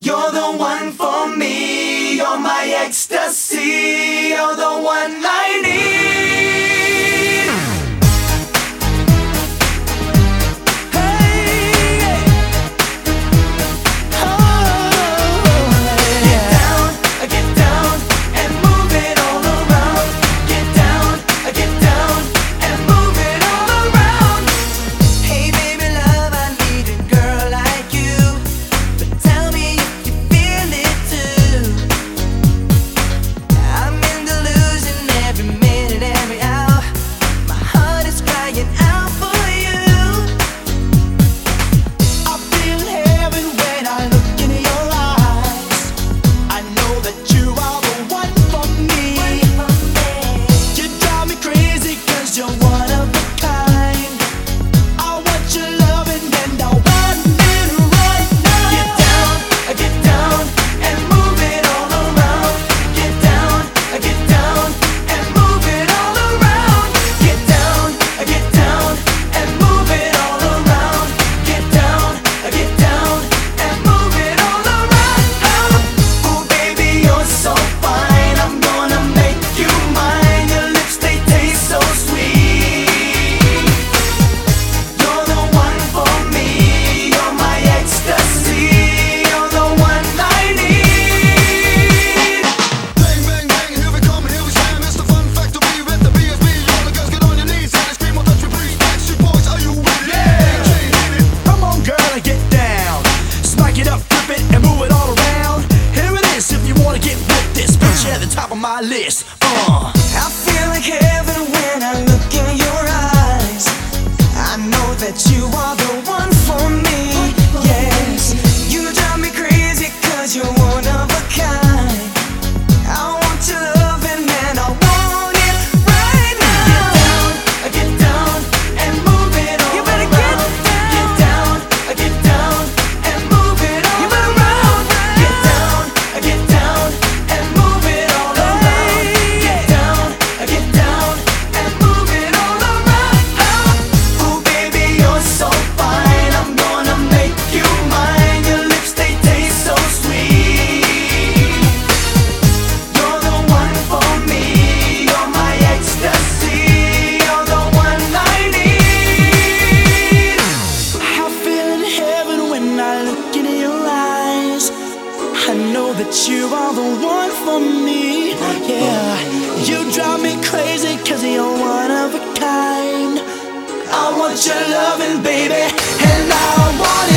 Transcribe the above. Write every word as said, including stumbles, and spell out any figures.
You're the one for me, you're my ecstasy, you're the one I need. Top of my list. Uh. I feel like heaven when I look in your eyes. I know that you are the one for me. Yes, you drive me crazy 'cause you're one of a kind. I want your loving and I want it right now. Get down, get down and move it all. You better around. get down. Get down, get down and move it all. You better around. round, Get down, get down and move it all around. Get down, get down and move it all around. Ooh, baby, you're so fine. I'm gonna make you mine. Your lips, they taste so sweet. You're the one for me. You're my ecstasy. You're the one I need. I feel in heaven when I look into your eyes. I know that you are the one for me. Yeah, you drive me crazy 'cause you're one of a kind. I want your loving, baby, and I want